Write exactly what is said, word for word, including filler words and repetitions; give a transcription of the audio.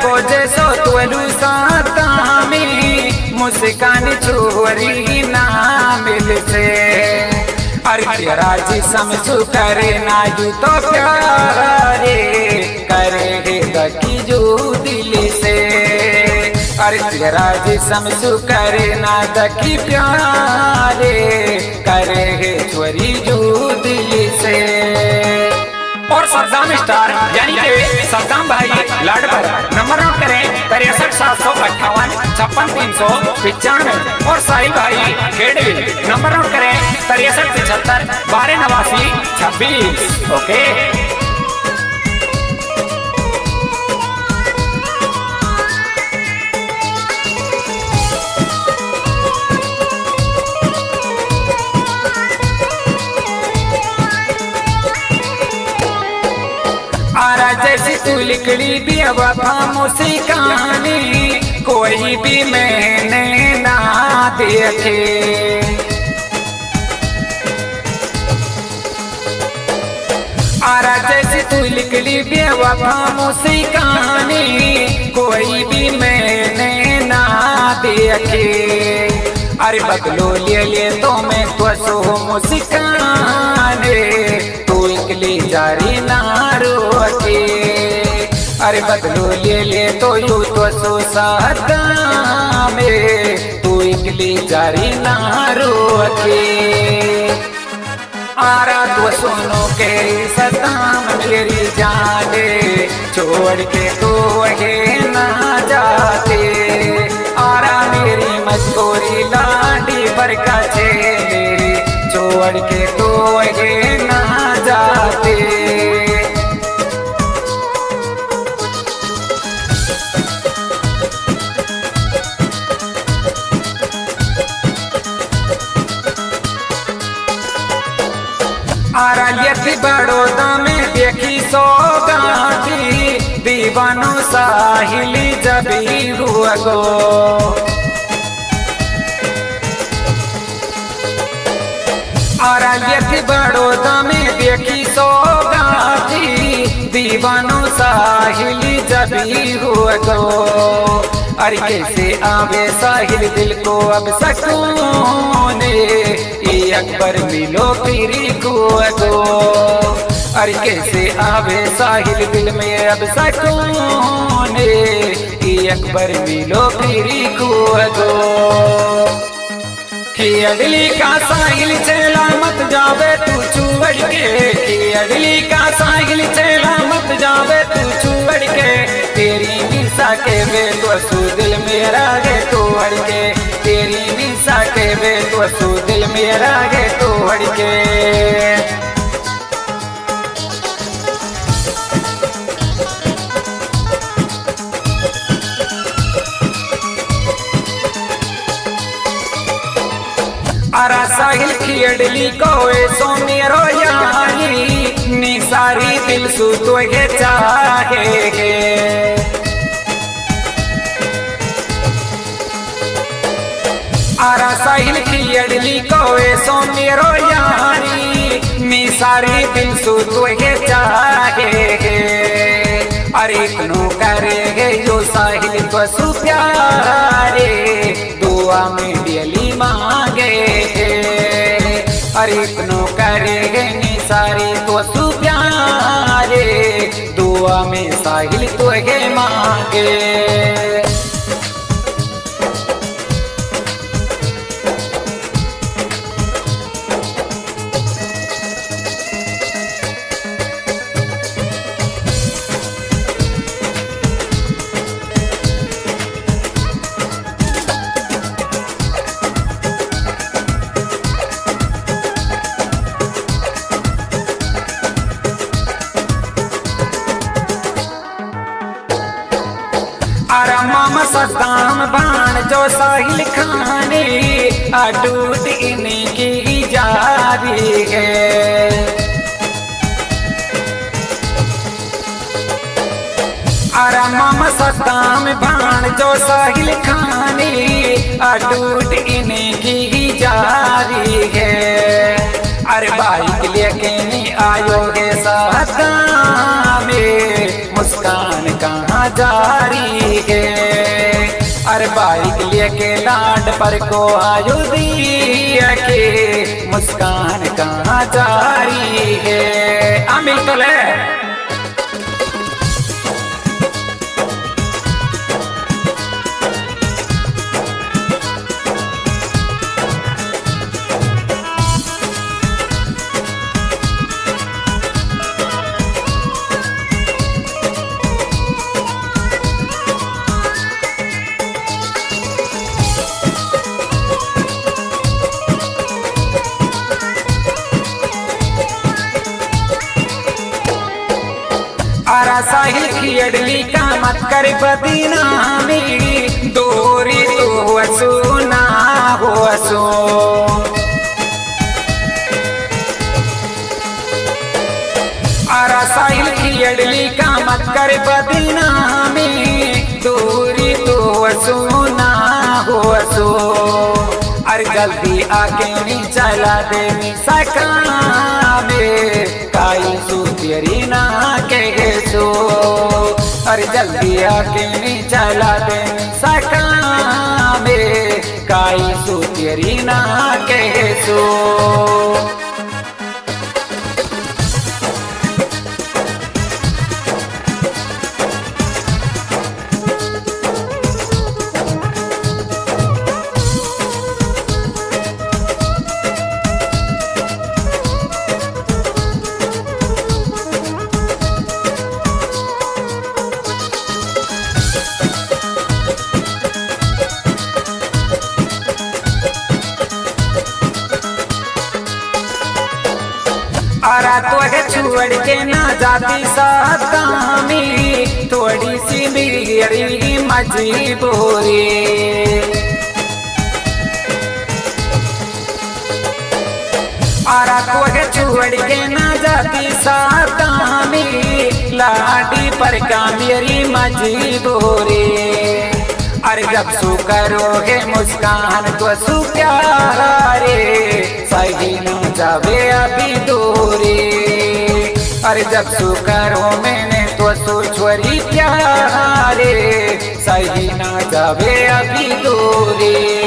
को जैसो तुलू सातामी मुस्कान छोरी ना मिल से अरे राजी समझू करे ना यू तो प्यारे करे दकी जो दिल से अरे राजी समझू करे ना दकी प्यारे करे छोरी जो दिल से। और सद्दाम स्टार यानी कि सद्दाम भाई लाडभर नंबर नोट करें तिरसठ सात सौ अट्ठावन छप्पन तीन सौ पिचानवे। और साहिल भाई खेड़विल नंबर नोट करें तिरसठ पिछहत्तर बारह नवासी छब्बीस। ओके आरा जैसी तू लिखड़ी भी वफा मुझसे कहानी कोई भी मैंने ना देखे आरा जैसी तू लिखड़ी भी वफा मुझसे कहानी कोई भी मैंने ना देखे अरे बदलो ले ले तो मैं तो सो मुस्काने तू इकली जारी ना रोके अरे बदलो ले ले तो यू तो सो सादा में तू इकली जारी ना रोके आरा तो सुनो के सदाम मेरी जाने छोड़ के तो है ना जाते आरा मेरी मजबूरी लाडी बरका छे मेरी छोड़ के तो है ना जाते। आरा यथी बड़ौदा में देखी सौगाती दीवानो साहिली जबी हुआ गो आरा यथी बड़ौदा में देखी सौगाती दीवानो साहिली जबी हुआ गो अरे कैसे आवे साहिल दिल को अब सकून ये अकबर मिलो पीरी को अगो अरे कैसे आवे साहिल दिल में अब सकून ये अकबर मिलो पीरी को अगो कि अगली का साहिल चला मत जावे तू छुड़ के कि अगली का साहिल चला मत जावे तू छुड़ के तेरी निशा के वे तो सू दिल मेरा गे तोड़ के तेरी निशा के वे तो सू दिल मेरा गे तोड़ के। आरा साहिल की अडली को सो मेरो यारी निसारी दिल सु तो ये चाहे आरा साहिल की अडली को सो मेरो यारी निसारी दिल सु तो ये चाहे अरे इतनो करे जो साहिल को सु प्यारे दुआ में दिली मांगे अरे इतनो करेगे निसारी तो सु प्यारे दुआ में साहिल तो है मांगे। आरा मामा सद्दाम बाण जो साहिल खाने अटूट इनकी जारी है आरा मामा सद्दाम बाण जो साहिल खाने अटूट इनकी जारी है अरे बाइक लेके नहीं आयोगे सादा में, मुस्कान कहाँ जा रही है। अरे बाइक लेके लाड पर को आयो दिया के, मुस्कान कहाँ जा रही है। अमिल तो ले आरा साहिल की अडली का मत कर बदनामी, दूरी तो हसो ना हो हसो। आरा साहिल की अडली का मत कर बदनामी, दूरी तो हसो ना हो हसो। अरे जल्दी आके नहीं चला दे सका में, काई सुतेरी ना के सो। अरे जल्दी आके नहीं चला दे सका में, काई सुतेरी ना के सो। आरा तो है छोड़ के ना जाती सादामी, थोड़ी सी मेरी मजबूरी। आरा तो है छोड़ के ना जाती सादामी, लाडी पर का मेरी मजबूरी। अरे जब सू करोगे मुस्कान तो सू प्यारे, सही न जावे अभी दूरी। अरे जब सू करो मैंने तो सू छोरी प्यारे, सही न जावे अभी दूरी।